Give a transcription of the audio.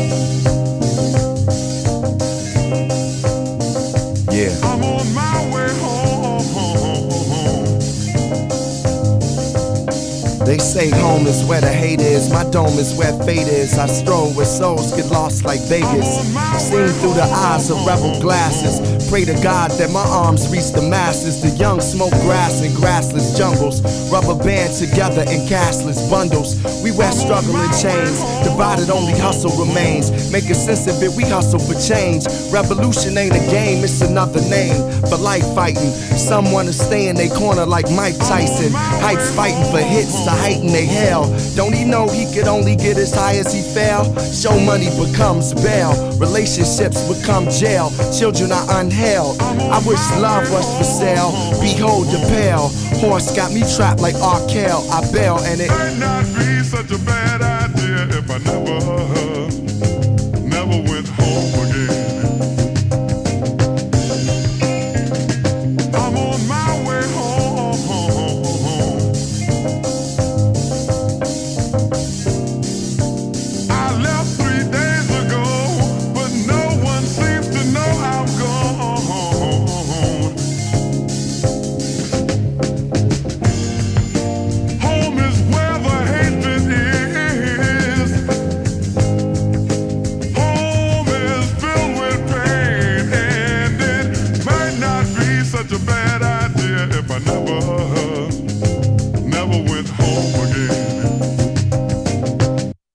Yeah. I'm on my way home. They say home is where the hate is, my dome is where fate is. I stroll where souls get lost like Vegas, seen through the eyes of rebel glasses. Pray to God that my arms reach the masses. The young smoke grass in grassless jungles, rubber band together in cashless bundles. We wear struggle in chains, divided only hustle remains. Making sense of it, we hustle for change. Revolution ain't a game, it's another name for life fighting. Some wanna stay in their corner like Mike Tyson. Heights fighting for hits to heighten they hell. Don't he know he could only get as high as he fell? Show money becomes bail, relationships become jail. Children are unheld. I wish love was for sale. Behold the pale horse got me trapped like R. Kell. I bail and it Might not be such a bad idea if I never